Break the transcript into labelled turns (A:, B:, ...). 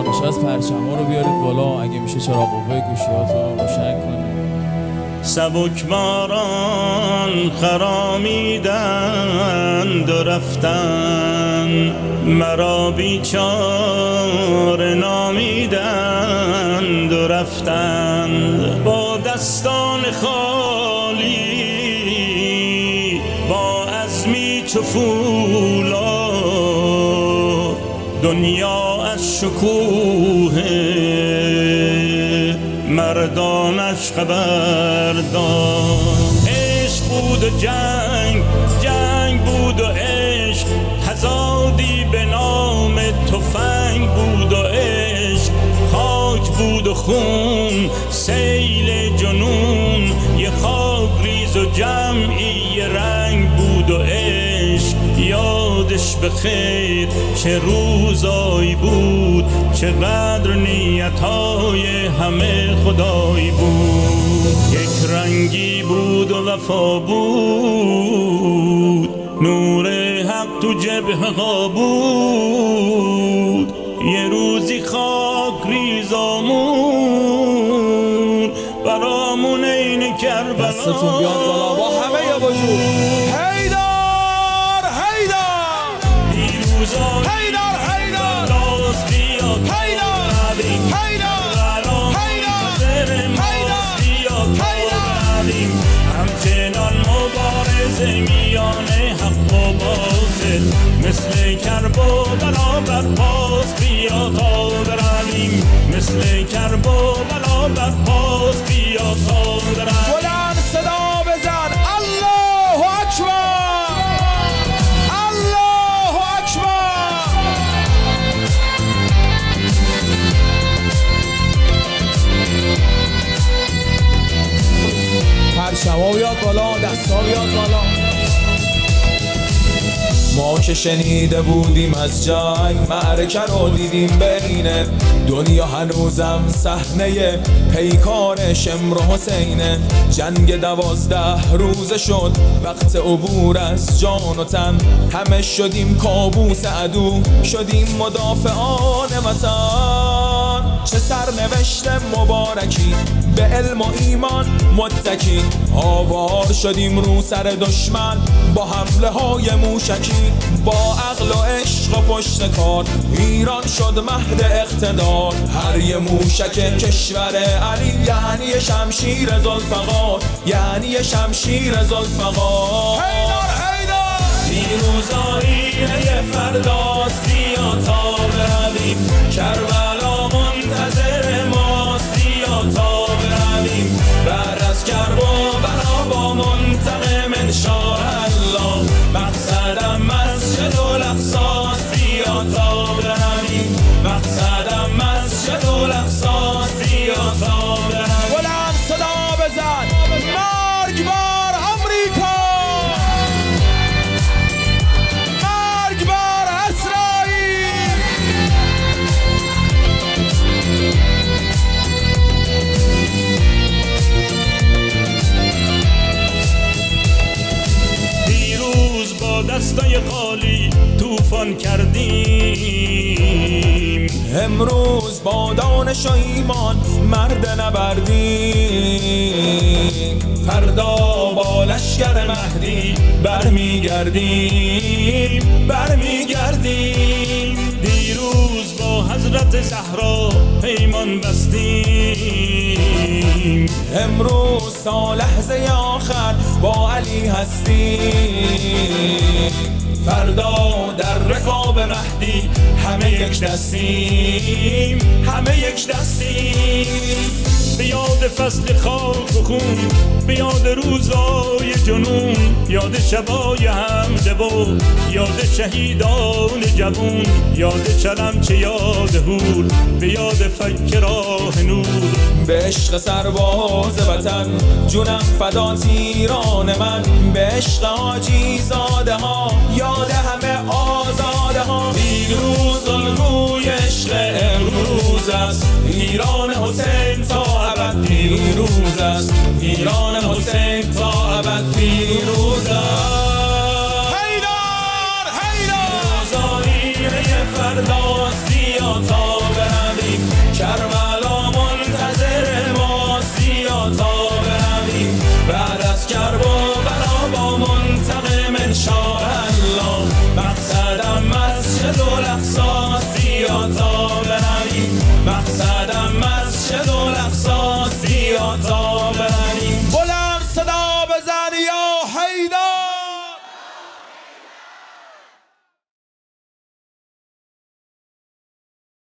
A: نقشه از پرچما رو بیارید بالا. اگه میشه چراغ قوه گوشیاتون رو روشن کنید.
B: سبکباران خرامیدند و رفتند، مرا بیچاره نامیدند و رفتند. با دستان خالی، با عزمی چو فولاد، دنیا از شکوه مردانش خبر داد. عشق بود و جنگ، جنگ بود و عشق، تضادی به نام تفنگ بود و عشق، خاک بود و خون، سیل جنون، یه خاک ریز و جمعی رنگ بود و عشق. یادش به خیر چه روزایی بود، چقدر نیتهای همه خدایی بود. یک رنگی بود و وفا بود، نور حق تو جبهه ها بود. یه روزی خاک ریزامون برامون این کربلا.
A: دستتون بیاد بالا با همه یا وجود.
C: حیدر حیدر
B: پیروزان
C: حیدر حیدر
B: لاز بیاد
C: حیدر
B: همچنان مبارزه میان حق و باطل، مثل کرب و بلا برپاس بیا تا برویم، مثل کرب و بلا برپاس بیا تا برویم.
C: بلند صدا بزن الله اکبر، الله اکبر.
A: پرچما بیاد بالا، دستا بیاد بالا. ما که شنیده بودیم از جنگ، معرکه رو دیدیم بین دنیا، هنوزم صحنه پیکار شمر و حسینه. جنگ 12 روزه شد، وقت عبور از جان و تن، همه شدیم کابوس عدو، شدیم مدافعان وطن. چه سرنوشت مبارکی، به علم و ایمان متکی، آوار شدیم رو سر دشمن با حمله های موشکی. با عقل و عشق و پشت کار، ایران شد مهد اقتدار. هر یه موشک کشور علی یعنی شمشیر ذوالفقار، یعنی شمشیر ذوالفقار.
C: حیدر حیدر
B: پیروزایی فرداست، بیا تا برویم، کربلا منتظر ماست، بیا تا برویم. بعد از کرب و بلا با منتقم انشاءالله، مقصدم مسجد الاقصاست، بیا تا برویم، مقصدم مسجد الاقصاست، بیا تا برویم.
C: بلند صدا بزن مرگ بر امریکا، مرگ بر اسرائیل.
B: دیروز با دستای خالی طوفان کردیم،
A: امروز با دانش و ایمان مرد نبردیم. فردا با لشکر مهدی برمیگردیم، برمیگردیم. دیروز با حضرت زهرا پیمان بستیم،
D: امروز تا لحظه آخر با علی هستیم. فردا در رکاب مهدی همه یک دستیم، همه یک دستیم.
B: به یاد فصل خاک و خون، به یاد روزای جنون، یاد شبای حمله و یاد شهیدان جوون، یاد چرمچه یاد هور، به یاد فک راه نور.
D: به عشق سرباز وطن جونم فدا تیران من، به عشق حاجی زاده ها یاد همه آزاده ها. دیروز الگوی عشق امروز است، ایران حسین تا ابد پیروز است، ایران حسین تا ابد